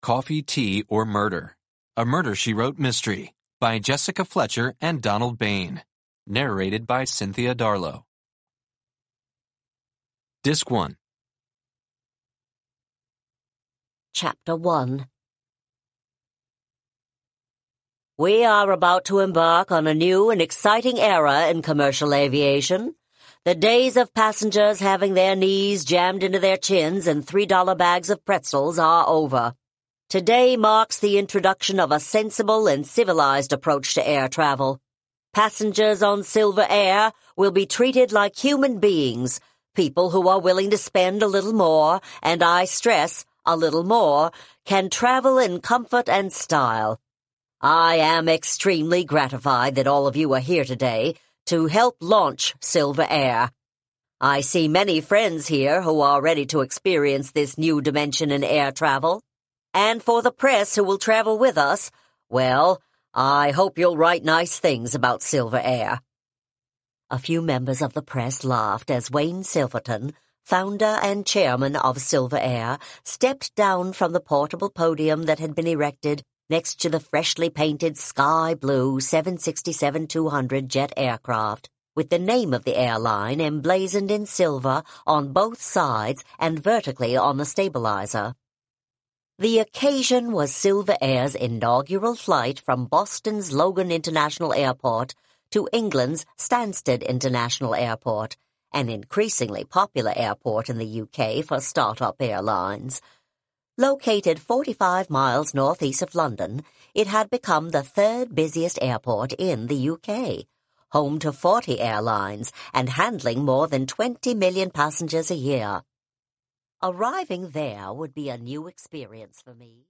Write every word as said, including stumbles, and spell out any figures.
Coffee, Tea, or Murder? A Murder, She Wrote mystery by Jessica Fletcher and Donald Bain. Narrated by Cynthia Darlow. Disc one. Chapter one. We are about to embark on a new and exciting era in commercial aviation. The days of passengers having their knees jammed into their chins and three dollar bags of pretzels are over. Today marks the introduction of a sensible and civilized approach to air travel. Passengers on Silver Air will be treated like human beings, people who are willing to spend a little more, and I stress, a little more, can travel in comfort and style. I am extremely gratified that all of you are here today to help launch Silver Air. I see many friends here who are ready to experience this new dimension in air travel. And for the press who will travel with us, well, I hope you'll write nice things about Silver Air. A few members of the press laughed as Wayne Silverton, founder and chairman of Silver Air, stepped down from the portable podium that had been erected next to the freshly painted sky blue seven sixty-seven two hundred jet aircraft, with the name of the airline emblazoned in silver on both sides and vertically on the stabilizer. The occasion was Silver Air's inaugural flight from Boston's Logan International Airport to England's Stansted International Airport, an increasingly popular airport in the U K for start-up airlines. Located forty-five miles northeast of London, it had become the third busiest airport in the U K, home to forty airlines and handling more than twenty million passengers a year. Arriving there would be a new experience for me.